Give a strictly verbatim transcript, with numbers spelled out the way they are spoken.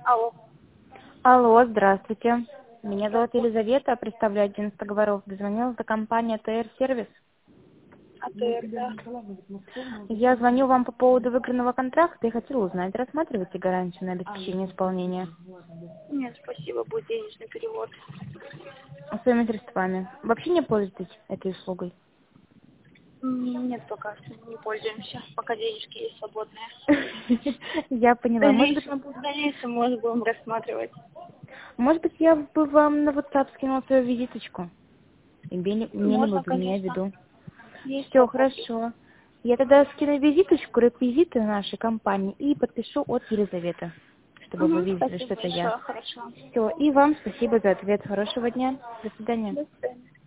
Алло. Алло, здравствуйте. Меня зовут Елизавета, представляю агентство Говоров. Дозвонилась до компании ТР-сервис. АТР, да. Я звоню вам по поводу выигранного контракта и хотела узнать, рассматриваете гарантию на обеспечение исполнения Нет, спасибо, будет денежный перевод. своими средствами. Вообще не пользуетесь этой услугой? М, Нет, пока что не пользуемся, пока денежки есть свободные. Я В поняла. Может быть, дальнейшем, мы в будем... дальнейшем может будем рассматривать. Может быть, я бы вам на WhatsApp скинула свою визиточку. Имели, имели бы Можно, вы меня в конечно. виду. Есть Все, WhatsApp есть. хорошо. Я тогда скину визиточку, реквизиты нашей компании и подпишу от Елизаветы, чтобы вы Угу, видели, спасибо что это я. большое, хорошо. Все, и вам спасибо за ответ. Хорошего дня. До свидания. До свидания.